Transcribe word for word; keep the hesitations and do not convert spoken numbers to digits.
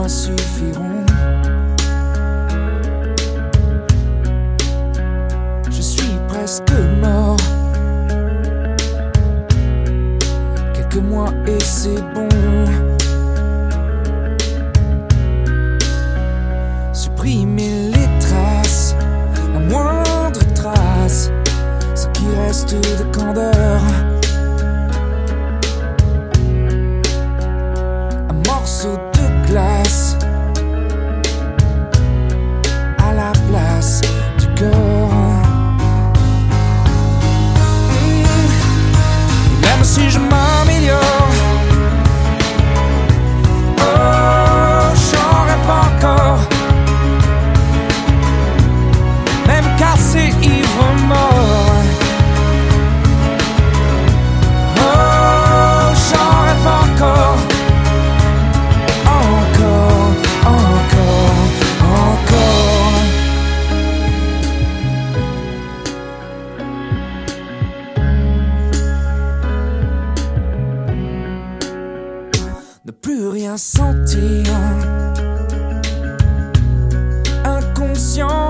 mois suffiront. Je suis presque mort. Quelques mois et c'est bon. Supprimer les traces, la moindre trace, ce qui reste de candeur. Un morceau de glace à la place du cœur. Mmh. Même si je m'améliore, oh, j'en rêve encore. Même cassé, ivre, mort. Oh, j'en rêve encore. Encore, encore, encore. Ne plus rien sentir. Inconscient.